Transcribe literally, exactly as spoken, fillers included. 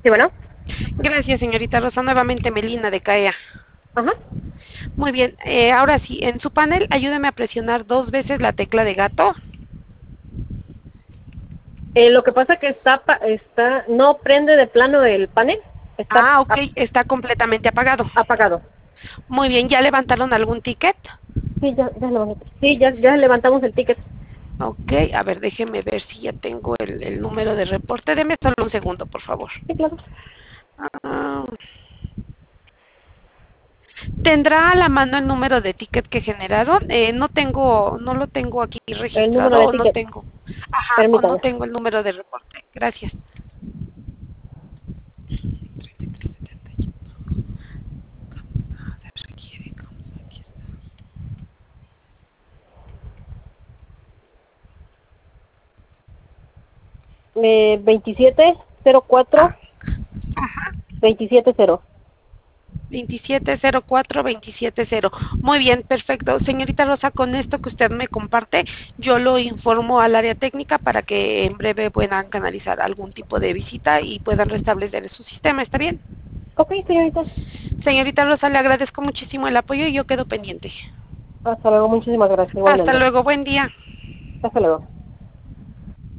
Sí, bueno. Gracias, señorita Rosa. Nuevamente Melina de CAEA. Ajá. Muy bien, eh, ahora sí, en su panel ayúdeme a presionar dos veces la tecla de gato. Eh, lo que pasa que está, pa- está, no prende de plano el panel, está Ah, ok, ap- está completamente apagado. apagado. Muy bien, ¿ya levantaron algún ticket? Sí, ya, ya lo, sí, ya, ya levantamos el ticket. Ok, a ver, déjeme ver si ya tengo el, el número de reporte. Deme solo un segundo, por favor. Sí, claro. Ah, ¿tendrá a la mano el número de ticket que generaron? Eh, no tengo, no lo tengo aquí El número registrado de o no ticket, tengo. Ajá, o no permítame. tengo el número de reporte. Gracias. Eh, veintisiete cero cuatro Ah, ajá. veintisiete cero. veintisiete cero cuatro veintisiete cero. Muy bien, perfecto. Señorita Rosa, con esto que usted me comparte, yo lo informo al área técnica para que en breve puedan canalizar algún tipo de visita y puedan restablecer su sistema. ¿Está bien? Ok, señorita. Señorita Rosa, le agradezco muchísimo el apoyo y yo quedo pendiente. Hasta luego, muchísimas gracias, Hasta igualmente. luego, buen día. Hasta luego.